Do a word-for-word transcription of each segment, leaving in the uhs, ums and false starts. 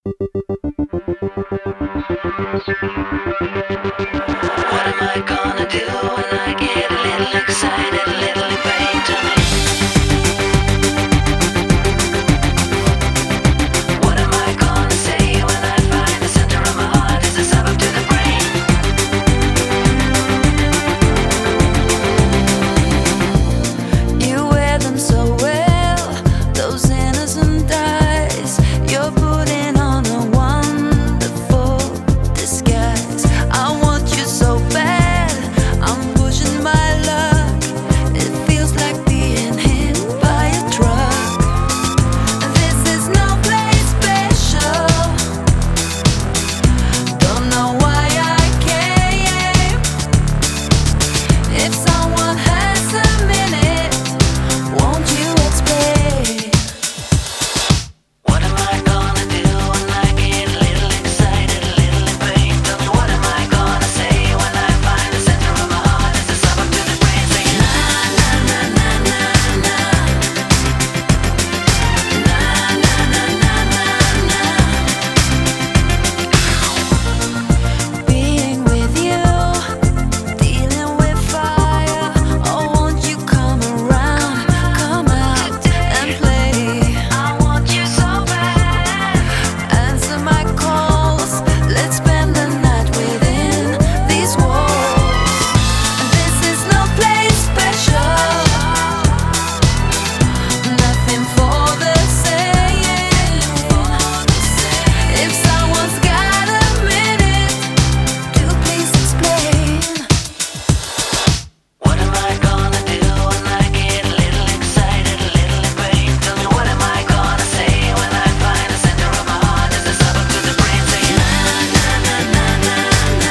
What am I gonna do when I get a little excited, a little in pain? Tell me. What am I gonna say when I find the center of my heart is a suburb to the brain? You wear them so well, those innocent eyes. You're putting on a wonderful disguise. I want you so bad, I'm pushing my luck. It feels like being hit by a truck. This is no place special. Don't know why I came. If someone has a minute, won't you explain? What am I gonna do when I get a little excited, a little in pain? Tell me, what am I gonna say when I find the center of my heart is a suburb to the brain? Saying na na na na na na, na na na na na na. Being with you, dealing with fire. Oh, won't you come around, come out and play? I want you so bad. Answer my calls. Let's spend the night within these walls. This is no place special. Nothing for the saying. If someone's got a minute, do please explain. What am I gonna do when I get a little excited, a little in pain? Tell me, what am I gonna say when I find the center of my heart is a suburb to the brain? Saying na na na na na na,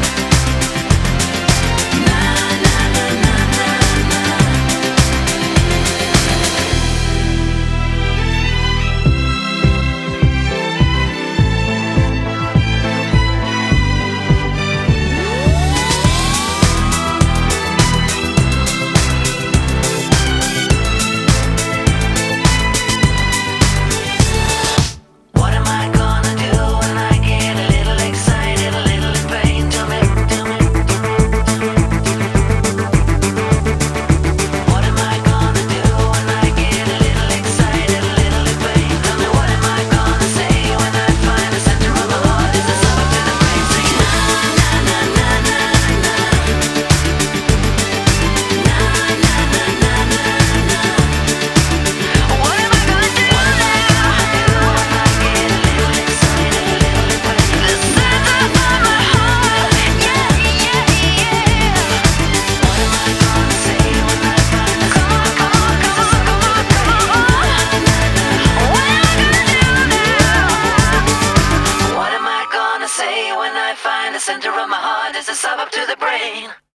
na na na na na na. What am I gonna do when I get a little excited, a little in pain? Tell me, tell me, what am I gonna do when I get a little excited, a little in pain? Tell me, what am I gonna say when I find the center of my heart is a suburb to the brain? Saying na na na na na na, na na na na na na. What am I gonna do now? When I get a little excited, a little in pain? The center of my heart, yeah, yeah, yeah. What am I gonna say when I find the center of my heart is a suburb to the brain? What am I gonna do now? What am I gonna say when I find the center of my heart is a suburb to the brain?